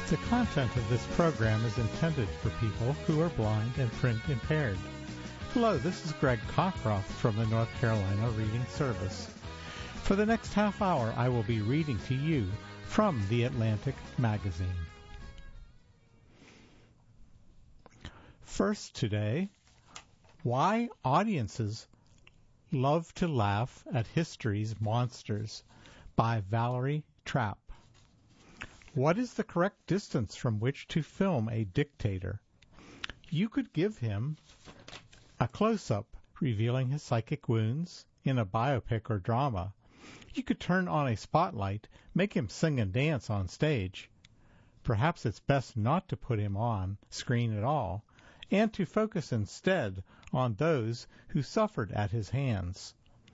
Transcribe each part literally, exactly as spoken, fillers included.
The content of this program is intended for people who are blind and print impaired. Hello, this is Greg Cockcroft from the North Carolina Reading Service. For the next half hour, I will be reading to you from The Atlantic Magazine. First today, why audiences love to laugh at history's monsters by Valerie Trapp. What is the correct distance from which to film a dictator? You could give him a close-up revealing his psychic wounds in a biopic or drama. You could turn on a spotlight, make him sing and dance on stage. Perhaps it's best not to put him on screen at all, and to focus instead on those who suffered at his hands.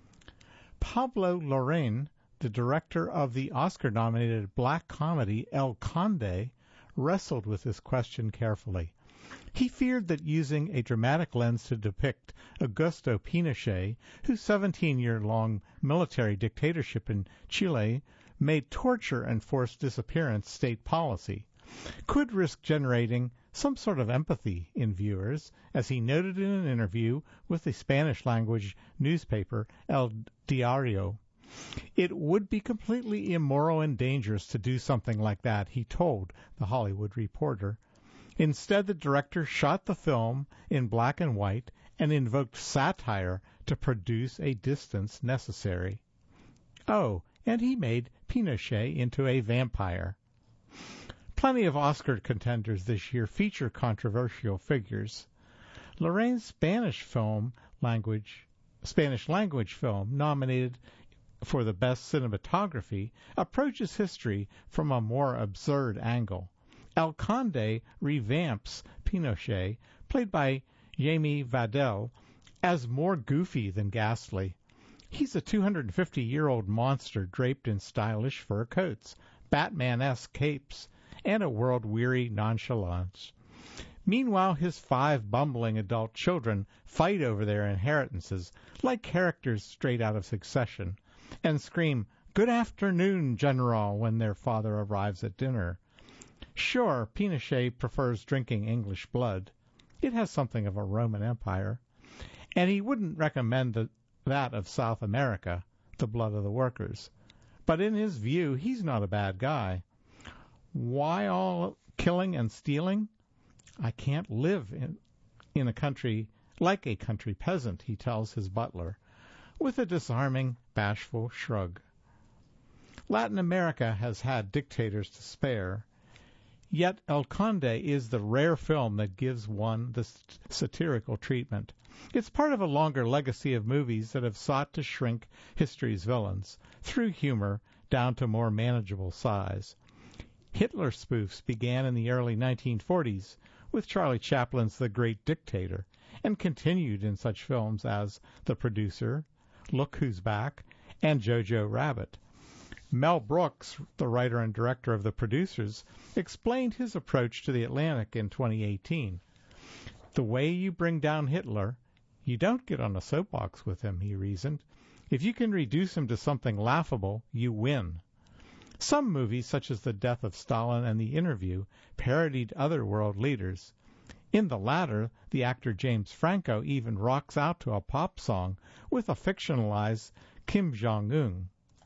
Pablo Larraín, the director of the Oscar-nominated black comedy El Conde, wrestled with this question carefully. He feared that using a dramatic lens to depict Augusto Pinochet, whose seventeen-year-long military dictatorship in Chile made torture and forced disappearance state policy, could risk generating some sort of empathy in viewers, as he noted in an interview with the Spanish-language newspaper El Diario. It would be completely immoral and dangerous to do something like that, he told the Hollywood Reporter. Instead, the director shot the film in black and white and invoked satire to produce a distance necessary. Oh, and he made Pinochet into a vampire. Plenty of Oscar contenders this year feature controversial figures. Larraín's Spanish film language, Spanish language film nominated for the best cinematography approaches history from a more absurd angle. El Conde revamps Pinochet, played by Jaime Vadell, as more goofy than ghastly. He's a two hundred fifty-year-old monster draped in stylish fur coats, Batman-esque capes, and a world-weary nonchalance. Meanwhile, his five bumbling adult children fight over their inheritances like characters straight out of Succession, and scream, "Good afternoon, General," when their father arrives at dinner. Sure, Pinochet prefers drinking English blood. It has something of a Roman Empire. And he wouldn't recommend the, that of South America, the blood of the workers. But in his view, he's not a bad guy. Why all killing and stealing? I can't live in, in a country like a country peasant, he tells his butler, with a disarming, bashful shrug. Latin America has had dictators to spare, yet El Conde is the rare film that gives one the satirical treatment. It's part of a longer legacy of movies that have sought to shrink history's villains, through humor, down to more manageable size. Hitler spoofs began in the early nineteen forties with Charlie Chaplin's The Great Dictator, and continued in such films as The Producer, Look Who's Back, and Jojo Rabbit. Mel Brooks, the writer and director of The Producers, explained his approach to The Atlantic in twenty eighteen. The way you bring down Hitler, you don't get on a soapbox with him, he reasoned. If you can reduce him to something laughable, you win. Some movies, such as The Death of Stalin and The Interview, parodied other world leaders. In the latter, the actor James Franco even rocks out to a pop song with a fictionalized Kim Jong-un.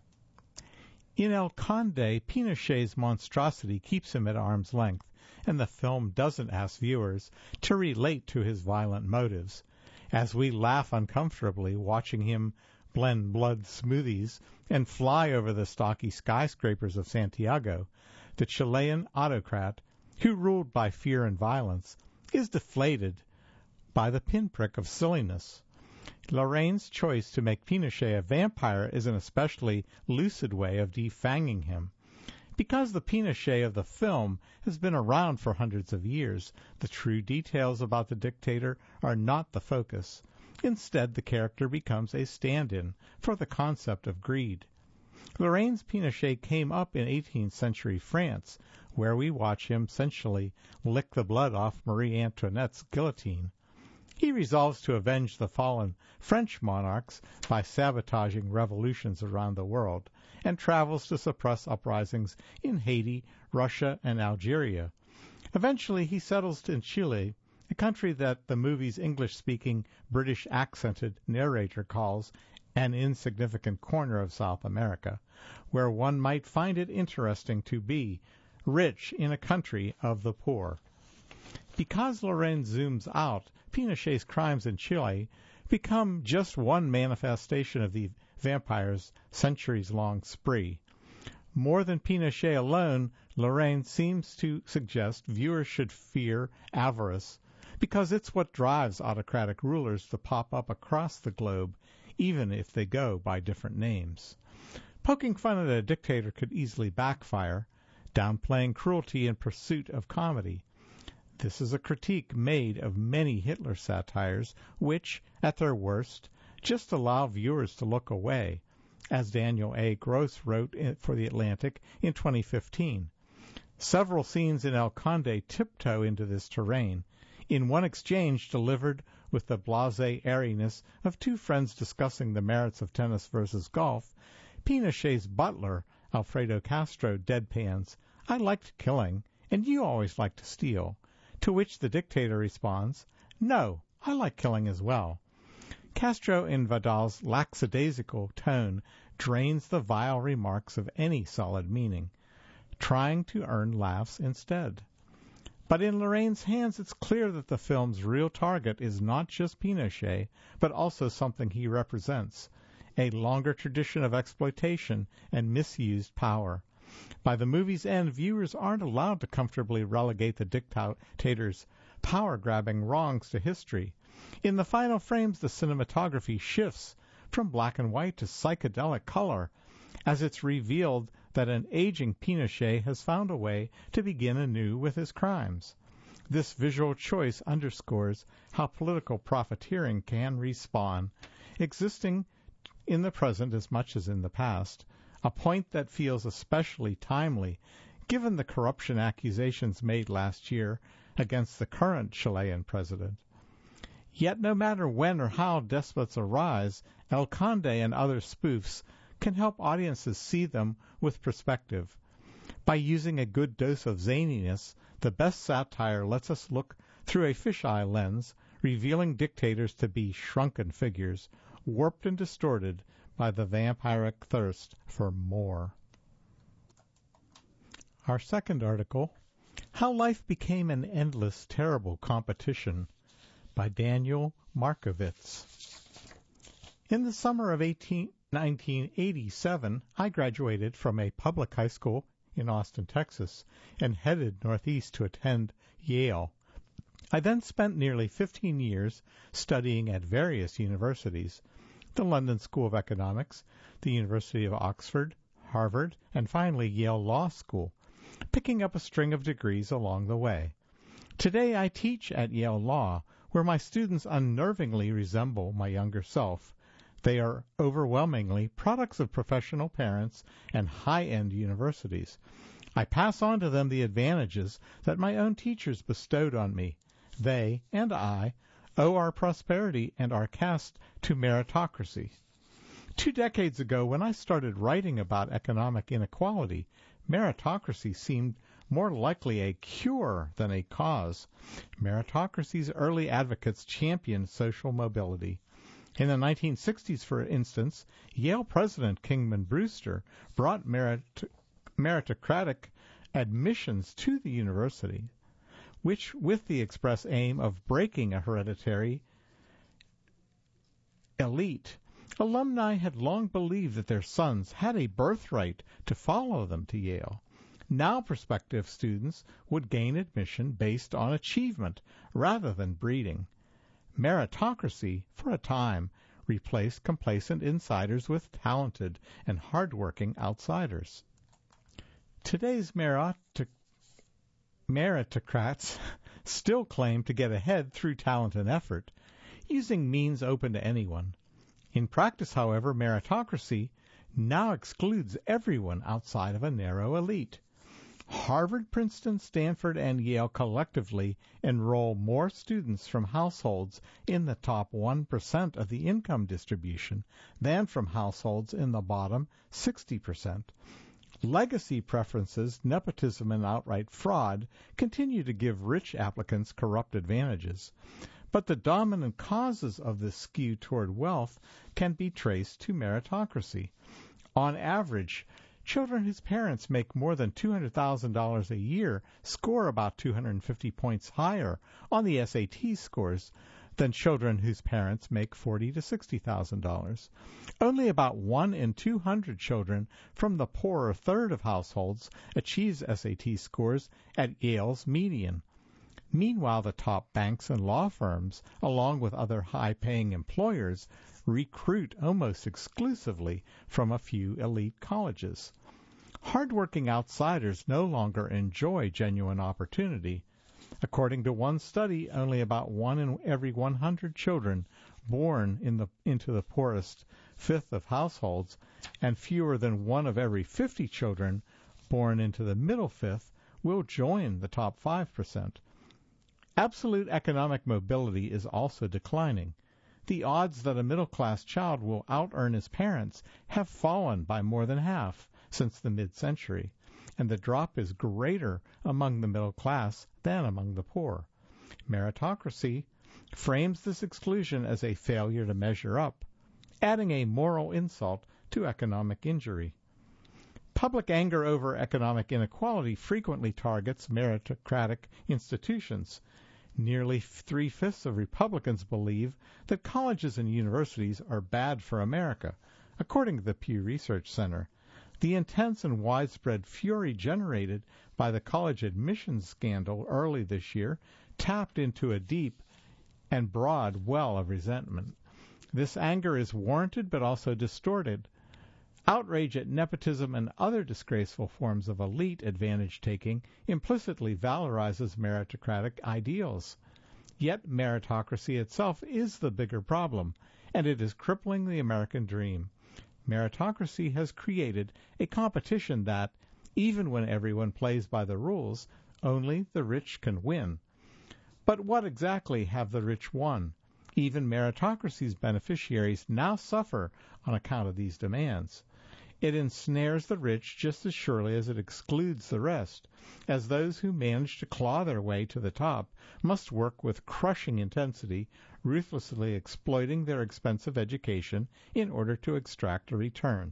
In El Conde, Pinochet's monstrosity keeps him at arm's length, and the film doesn't ask viewers to relate to his violent motives, as we laugh uncomfortably watching him blend blood smoothies and fly over the stocky skyscrapers of Santiago. The Chilean autocrat, who ruled by fear and violence, is deflated by the pinprick of silliness. Larraín's choice to make Pinochet a vampire is an especially lucid way of defanging him. Because the Pinochet of the film has been around for hundreds of years, the true details about the dictator are not the focus. Instead, the character becomes a stand-in for the concept of greed. Larraín's Pinochet came up in eighteenth century France, where we watch him sensually lick the blood off Marie Antoinette's guillotine. He resolves to avenge the fallen French monarchs by sabotaging revolutions around the world, and travels to suppress uprisings in Haiti, Russia, and Algeria. Eventually, he settles in Chile, a country that the movie's English-speaking, British-accented narrator calls an insignificant corner of South America, where one might find it interesting to be rich in a country of the poor. Because Larraín zooms out, Pinochet's crimes in Chile become just one manifestation of the vampire's centuries-long spree. More than Pinochet alone, Larraín seems to suggest viewers should fear avarice, because it's what drives autocratic rulers to pop up across the globe, even if they go by different names. Poking fun at a dictator could easily backfire, downplaying cruelty in pursuit of comedy. This is a critique made of many Hitler satires, which, at their worst, just allow viewers to look away, as Daniel A. Gross wrote for The Atlantic in twenty fifteen. Several scenes in El Conde tiptoe into this terrain. In one exchange delivered with the blasé airiness of two friends discussing the merits of tennis versus golf, Pinochet's butler, Alfredo Castro, deadpans, "I liked killing, and you always like to steal," to which the dictator responds, "No, I like killing as well." Castro in Vidal's lackadaisical tone drains the vile remarks of any solid meaning, trying to earn laughs instead. But in Larraín's hands, it's clear that the film's real target is not just Pinochet, but also something he represents, a longer tradition of exploitation and misused power. By the movie's end, viewers aren't allowed to comfortably relegate the dictator's power-grabbing wrongs to history. In the final frames, the cinematography shifts from black and white to psychedelic color, as it's revealed that an aging Pinochet has found a way to begin anew with his crimes. This visual choice underscores how political profiteering can respawn, existing in the present as much as in the past, a point that feels especially timely given the corruption accusations made last year against the current Chilean president. Yet no matter when or how despots arise, El Conde and other spoofs can help audiences see them with perspective. By using a good dose of zaniness, the best satire lets us look through a fisheye lens, revealing dictators to be shrunken figures, warped and distorted by the vampiric thirst for more. Our second article, How Life Became an Endless, Terrible Competition, by Daniel Markovitz. In the summer of nineteen eighty-seven, I graduated from a public high school in Austin, Texas, and headed northeast to attend Yale. I then spent nearly fifteen years studying at various universities, the London School of Economics, the University of Oxford, Harvard, and finally Yale Law School, picking up a string of degrees along the way. Today I teach at Yale Law, where my students unnervingly resemble my younger self. They are overwhelmingly products of professional parents and high-end universities. I pass on to them the advantages that my own teachers bestowed on me. They, and I, owe our prosperity and our caste to meritocracy. Two decades ago, when I started writing about economic inequality, meritocracy seemed more likely a cure than a cause. Meritocracy's early advocates championed social mobility. In the nineteen sixties, for instance, Yale president Kingman Brewster brought merit- meritocratic admissions to the university, which with the express aim of breaking a hereditary elite. Alumni had long believed that their sons had a birthright to follow them to Yale. Now prospective students would gain admission based on achievement rather than breeding. Meritocracy, for a time, replaced complacent insiders with talented and hard-working outsiders. Today's meritocracy Meritocrats still claim to get ahead through talent and effort, using means open to anyone. In practice, however, meritocracy now excludes everyone outside of a narrow elite. Harvard, Princeton, Stanford, and Yale collectively enroll more students from households in the top one percent of the income distribution than from households in the bottom sixty percent. Legacy preferences, nepotism, and outright fraud continue to give rich applicants corrupt advantages. But the dominant causes of this skew toward wealth can be traced to meritocracy. On average, children whose parents make more than two hundred thousand dollars a year score about two hundred fifty points higher on the S A T scores than children whose parents make forty thousand to sixty thousand dollars. Only about one in two hundred children from the poorer third of households achieves S A T scores at Yale's median. Meanwhile, the top banks and law firms, along with other high-paying employers, recruit almost exclusively from a few elite colleges. Hardworking outsiders no longer enjoy genuine opportunity. According to one study, only about one in every one hundred children born in the, into the poorest fifth of households, and fewer than one of every fifty children born into the middle fifth will join the top five percent. Absolute economic mobility is also declining. The odds that a middle-class child will out-earn his parents have fallen by more than half since the mid-century, and the drop is greater among the middle class than among the poor. Meritocracy frames this exclusion as a failure to measure up, adding a moral insult to economic injury. Public anger over economic inequality frequently targets meritocratic institutions. Nearly three-fifths of Republicans believe that colleges and universities are bad for America, according to the Pew Research Center. The intense and widespread fury generated by the college admissions scandal early this year tapped into a deep and broad well of resentment. This anger is warranted but also distorted. Outrage at nepotism and other disgraceful forms of elite advantage-taking implicitly valorizes meritocratic ideals. Yet meritocracy itself is the bigger problem, and it is crippling the American dream. Meritocracy has created a competition that, even when everyone plays by the rules, only the rich can win. But what exactly have the rich won? Even meritocracy's beneficiaries now suffer on account of these demands. It ensnares the rich just as surely as it excludes the rest, as those who manage to claw their way to the top must work with crushing intensity, ruthlessly exploiting their expensive education in order to extract a return.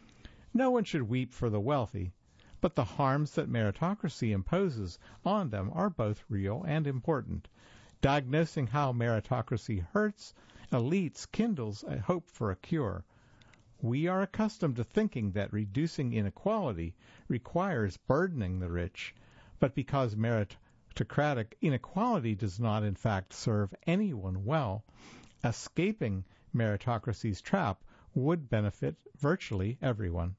No one should weep for the wealthy, but the harms that meritocracy imposes on them are both real and important. Diagnosing how meritocracy hurts elites kindles a hope for a cure. We are accustomed to thinking that reducing inequality requires burdening the rich, but because meritocratic inequality does not in fact serve anyone well, escaping meritocracy's trap would benefit virtually everyone.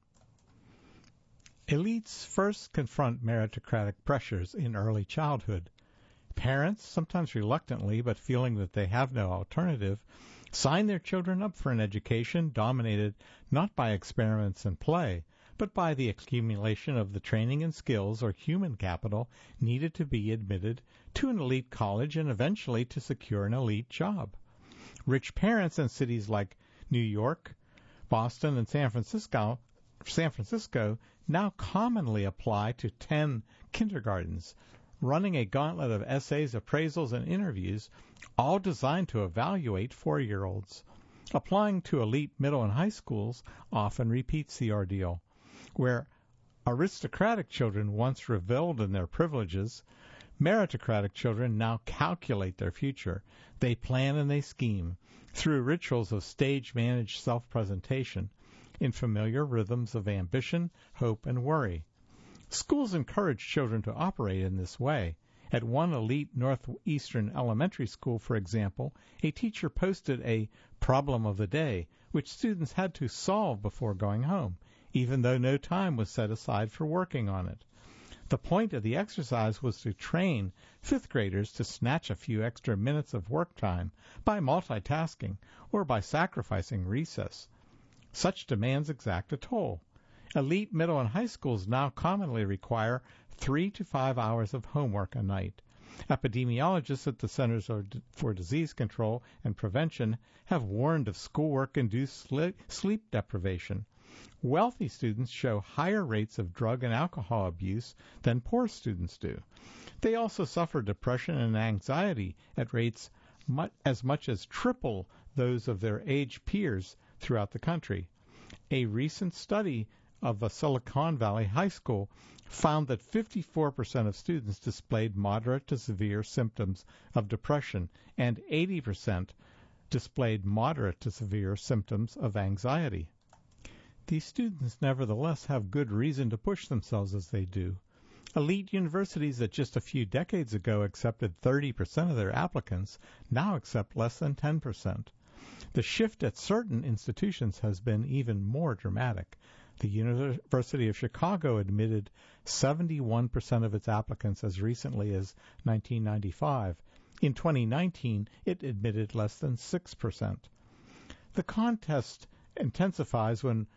Elites first confront meritocratic pressures in early childhood. Parents, sometimes reluctantly but feeling that they have no alternative, sign their children up for an education dominated not by experiments and play, but by the accumulation of the training and skills or human capital needed to be admitted to an elite college and eventually to secure an elite job. Rich parents in cities like New York, Boston, and San Francisco, San Francisco now commonly apply to ten kindergartens, running a gauntlet of essays, appraisals, and interviews, all designed to evaluate four-year-olds. Applying to elite middle and high schools often repeats the ordeal. Where aristocratic children once reveled in their privileges, meritocratic children now calculate their future. They plan and they scheme through rituals of stage-managed self-presentation in familiar rhythms of ambition, hope, and worry. Schools encourage children to operate in this way. At one elite northeastern elementary school, for example, a teacher posted a problem of the day, which students had to solve before going home, even though no time was set aside for working on it. The point of the exercise was to train fifth graders to snatch a few extra minutes of work time by multitasking or by sacrificing recess. Such demands exact a toll. Elite middle and high schools now commonly require three to five hours of homework a night. Epidemiologists at the Centers for Disease Control and Prevention have warned of schoolwork-induced sleep deprivation. Wealthy students show higher rates of drug and alcohol abuse than poor students do. They also suffer depression and anxiety at rates much, as much as triple those of their age peers throughout the country. A recent study of a Silicon Valley high school found that fifty-four percent of students displayed moderate to severe symptoms of depression and eighty percent displayed moderate to severe symptoms of anxiety. These students nevertheless have good reason to push themselves as they do. Elite universities that just a few decades ago accepted thirty percent of their applicants now accept less than ten percent. The shift at certain institutions has been even more dramatic. The University of Chicago admitted seventy-one percent of its applicants as recently as nineteen ninety-five. In twenty nineteen, it admitted less than six percent. The contest intensifies when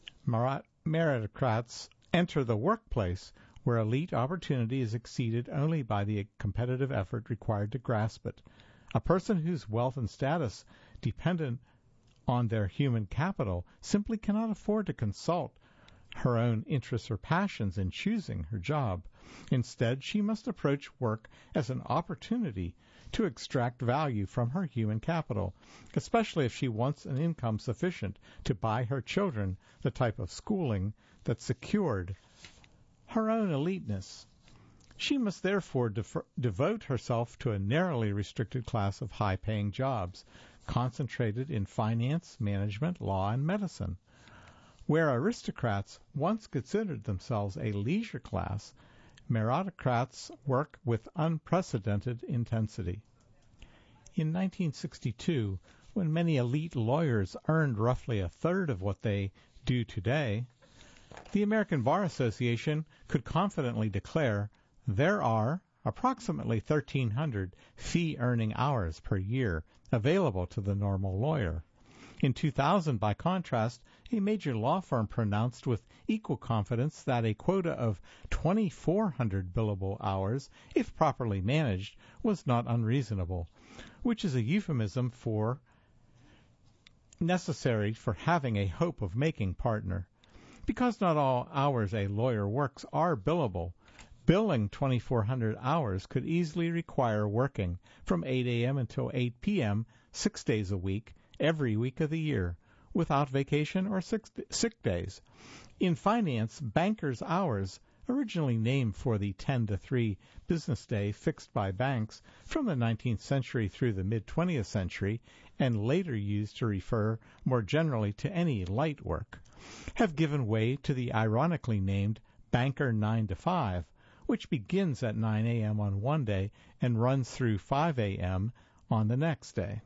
meritocrats enter the workplace, where elite opportunity is exceeded only by the competitive effort required to grasp it. A person whose wealth and status dependent on their human capital simply cannot afford to consult her own interests or passions in choosing her job. Instead, she must approach work as an opportunity to extract value from her human capital, especially if she wants an income sufficient to buy her children the type of schooling that secured her own eliteness. She must therefore defer, devote herself to a narrowly restricted class of high-paying jobs, concentrated in finance, management, law, and medicine. Where aristocrats once considered themselves a leisure class, meritocrats work with unprecedented intensity. In nineteen sixty-two, when many elite lawyers earned roughly a third of what they do today, the American Bar Association could confidently declare there are approximately thirteen hundred fee-earning hours per year available to the normal lawyer. In two thousand, by contrast, a major law firm pronounced with equal confidence that a quota of twenty-four hundred billable hours, if properly managed, was not unreasonable, which is a euphemism for necessary for having a hope of making partner. Because not all hours a lawyer works are billable, billing twenty-four hundred hours could easily require working from eight a.m. until eight p.m. six days a week, every week of the year, without vacation or sick days. In finance, bankers' hours, originally named for the ten to three business day fixed by banks from the nineteenth century through the mid-twentieth century, and later used to refer more generally to any light work, have given way to the ironically named banker nine to five, which begins at nine a.m. on one day and runs through five a.m. on the next day.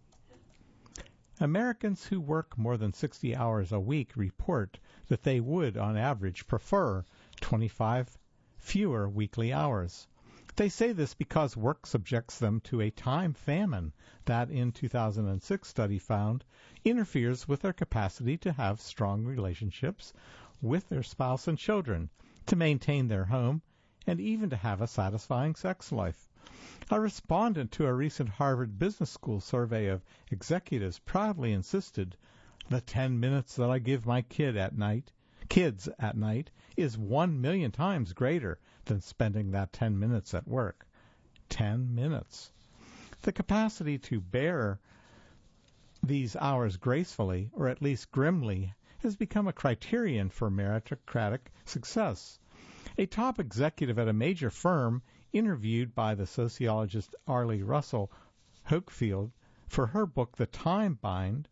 Americans who work more than sixty hours a week report that they would, on average, prefer twenty-five fewer weekly hours. They say this because work subjects them to a time famine that, in two thousand six study found, interferes with their capacity to have strong relationships with their spouse and children, to maintain their home, and even to have a satisfying sex life. A respondent to a recent Harvard Business School survey of executives proudly insisted, "The ten minutes that I give my kid at night, kids at night is one million times greater than spending that ten minutes at work." Ten minutes. The capacity to bear these hours gracefully, or at least grimly, has become a criterion for meritocratic success. A top executive at a major firm, interviewed by the sociologist Arlie Russell Hochfield for her book The Time Bind,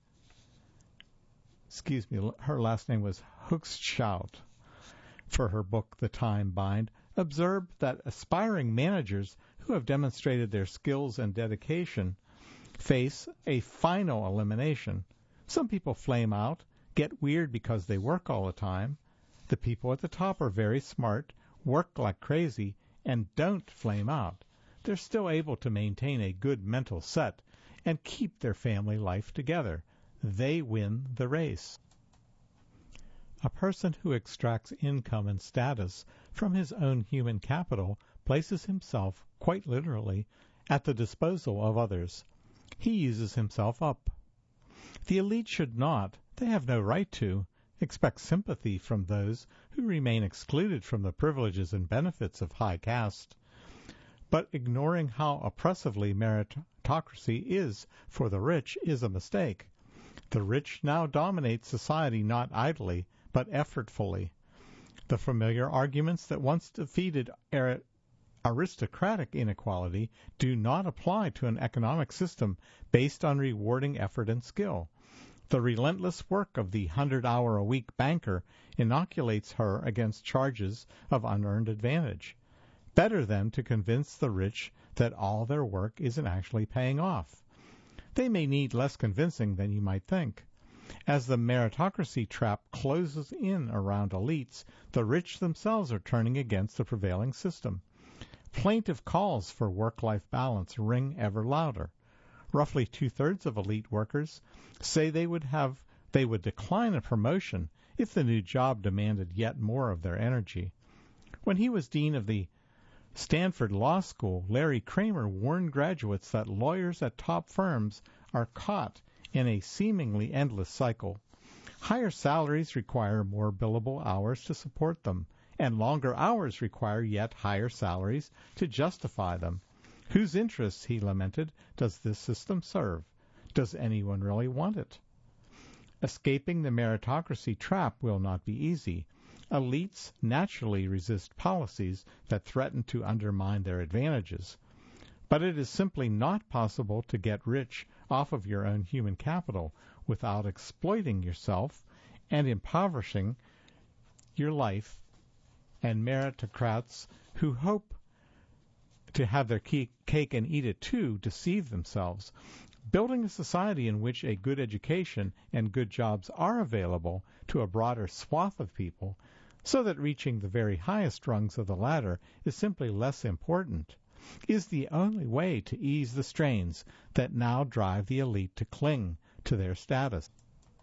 excuse me, her last name was Hochschild, for her book The Time Bind, observed that aspiring managers who have demonstrated their skills and dedication face a final elimination. Some people flame out, get weird because they work all the time. The people at the top are very smart, work like crazy, and don't flame out. They're still able to maintain a good mental set and keep their family life together. They win the race. A person who extracts income and status from his own human capital places himself, quite literally, at the disposal of others. He uses himself up. The elite should not, they have no right to, expect sympathy from those who remain excluded from the privileges and benefits of high caste. But ignoring how oppressively meritocracy is for the rich is a mistake. The rich now dominate society not idly, but effortfully. The familiar arguments that once defeated aristocratic inequality do not apply to an economic system based on rewarding effort and skill. The relentless work of the hundred-hour-a-week banker inoculates her against charges of unearned advantage. Better, then, to convince the rich that all their work isn't actually paying off. They may need less convincing than you might think. As the meritocracy trap closes in around elites, the rich themselves are turning against the prevailing system. Plaintive calls for work-life balance ring ever louder. Roughly two-thirds of elite workers say they would have they would decline a promotion if the new job demanded yet more of their energy. When he was dean of the Stanford Law School, Larry Kramer warned graduates that lawyers at top firms are caught in a seemingly endless cycle. Higher salaries require more billable hours to support them, and longer hours require yet higher salaries to justify them. Whose interests, he lamented, does this system serve? Does anyone really want it? Escaping the meritocracy trap will not be easy. Elites naturally resist policies that threaten to undermine their advantages. But it is simply not possible to get rich off of your own human capital without exploiting yourself and impoverishing your life, and meritocrats who hope to have their cake and eat it too deceive themselves. Building a society in which a good education and good jobs are available to a broader swath of people, so that reaching the very highest rungs of the ladder is simply less important, is the only way to ease the strains that now drive the elite to cling to their status.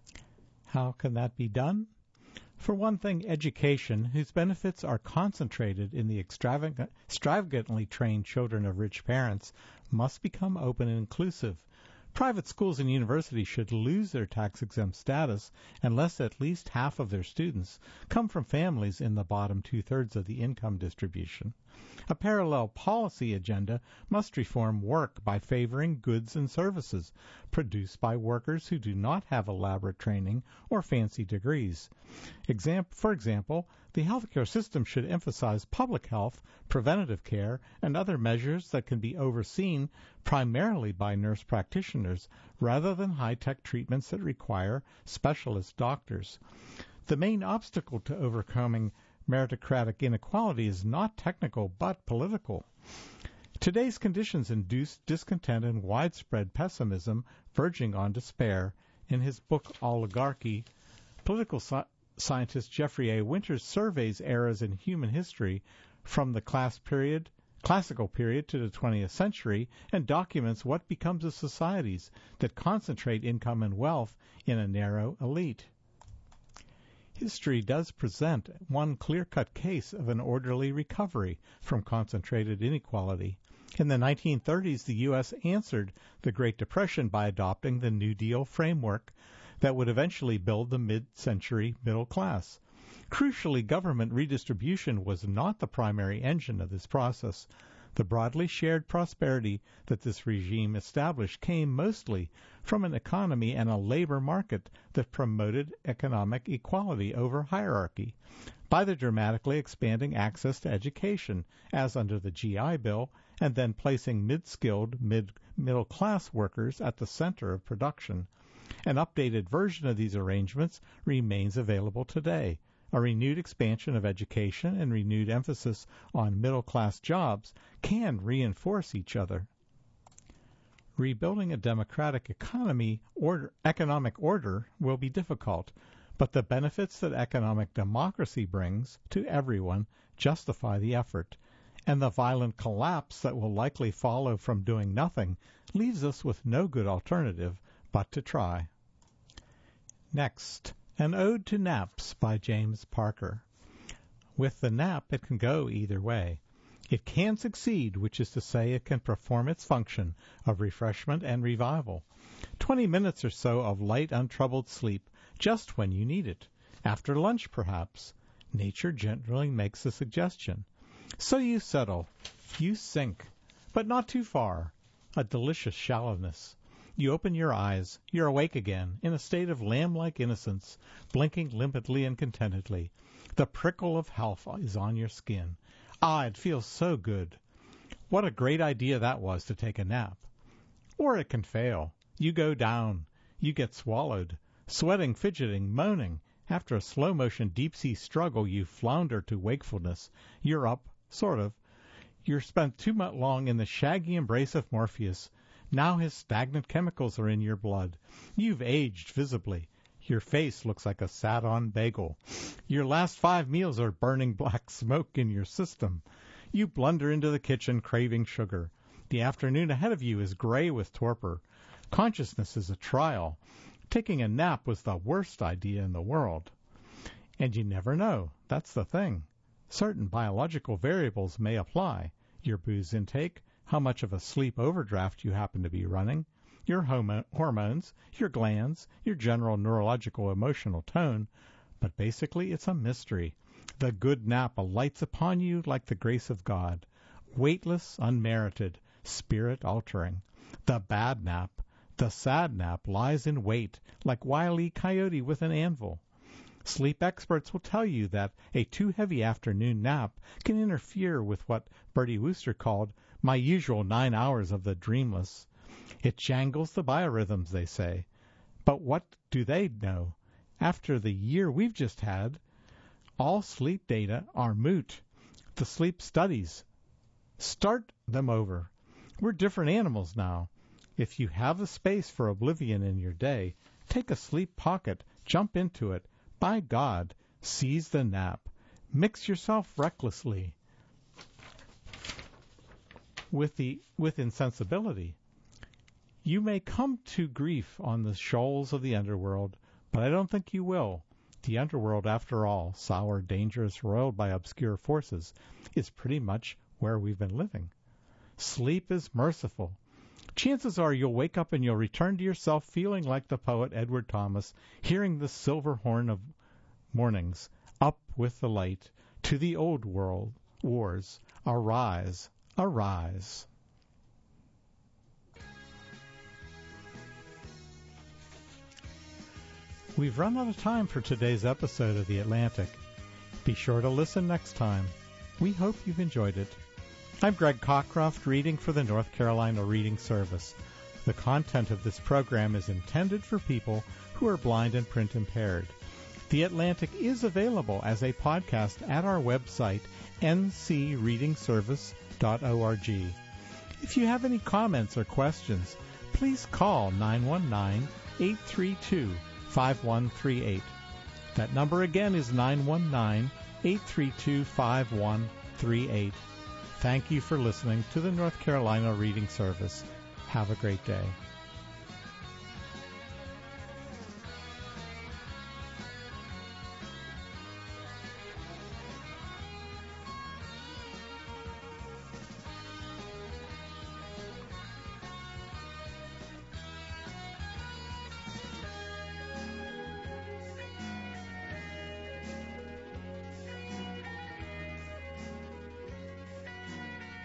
How can that be done? For one thing, education, whose benefits are concentrated in the extravagant, extravagantly trained children of rich parents, must become open and inclusive. Private schools and universities should lose their tax-exempt status unless at least half of their students come from families in the bottom two-thirds of the income distribution. A parallel policy agenda must reform work by favoring goods and services produced by workers who do not have elaborate training or fancy degrees. Exam- for example, the healthcare system should emphasize public health, preventative care, and other measures that can be overseen primarily by nurse practitioners rather than high-tech treatments that require specialist doctors. The main obstacle to overcoming meritocratic inequality is not technical but political. Today's conditions induce discontent and widespread pessimism verging on despair. In his book Oligarchy, political sci- scientist Jeffrey A. Winters surveys eras in human history from the class period, classical period to the twentieth century and documents what becomes of societies that concentrate income and wealth in a narrow elite. History does present one clear-cut case of an orderly recovery from concentrated inequality. In the nineteen thirties, the U S answered the Great Depression by adopting the New Deal framework that would eventually build the mid-century middle class. Crucially, government redistribution was not the primary engine of this process. The broadly shared prosperity that this regime established came mostly from an economy and a labor market that promoted economic equality over hierarchy by the dramatically expanding access to education, as under the G I Bill, and then placing mid-skilled, mid-middle-class workers at the center of production. An updated version of these arrangements remains available today. A renewed expansion of education and renewed emphasis on middle-class jobs can reinforce each other. Rebuilding a democratic economy order, economic order will be difficult, but the benefits that economic democracy brings to everyone justify the effort, and the violent collapse that will likely follow from doing nothing leaves us with no good alternative but to try. Next, An Ode to Naps by James Parker. With the nap, it can go either way. It can succeed, which is to say it can perform its function of refreshment and revival. Twenty minutes or so of light, untroubled sleep, just when you need it. After lunch, perhaps. Nature generally makes a suggestion. So you settle. You sink. But not too far. A delicious shallowness. You open your eyes. You're awake again, in a state of lamb-like innocence, blinking limpidly and contentedly. The prickle of health is on your skin. Ah, it feels so good. What a great idea that was to take a nap. Or it can fail. You go down. You get swallowed. Sweating, fidgeting, moaning. After a slow-motion deep-sea struggle, you flounder to wakefulness. You're up, sort of. You're spent too much long in the shaggy embrace of Morpheus. Now his stagnant chemicals are in your blood. You've aged visibly. Your face looks like a sat-on bagel. Your last five meals are burning black smoke in your system. You blunder into the kitchen craving sugar. The afternoon ahead of you is gray with torpor. Consciousness is a trial. Taking a nap was the worst idea in the world. And you never know. That's the thing. Certain biological variables may apply. Your booze intake, how much of a sleep overdraft you happen to be running, your homo- hormones, your glands, your general neurological emotional tone, but basically it's a mystery. The good nap alights upon you like the grace of God, weightless, unmerited, spirit-altering. The bad nap, the sad nap, lies in wait, like Wile E. Coyote with an anvil. Sleep experts will tell you that a too heavy afternoon nap can interfere with what Bertie Wooster called my usual nine hours of the dreamless. It jangles the biorhythms, they say. But what do they know? After the year we've just had, all sleep data are moot. The sleep studies, start them over. We're different animals now. If you have the space for oblivion in your day, take a sleep pocket, jump into it. By God, seize the nap. Mix yourself recklessly with the with insensibility. You may come to grief on the shoals of the underworld, but I don't think you will. The underworld, after all, sour, dangerous, roiled by obscure forces, is pretty much where we've been living. Sleep is merciful. Chances are you'll wake up and you'll return to yourself feeling like the poet Edward Thomas, hearing the silver horn of mornings, up with the light, to the old world wars, arise, arise. We've run out of time for today's episode of The Atlantic. Be sure to listen next time. We hope you've enjoyed it. I'm Greg Cockcroft, reading for the North Carolina Reading Service. The content of this program is intended for people who are blind and print impaired. The Atlantic is available as a podcast at our website, n c reading service dot org. If you have any comments or questions, please call nine one nine, eight three two, five one three eight. That number again is nine one nine, eight three two, five one three eight. Thank you for listening to the North Carolina Reading Service. Have a great day.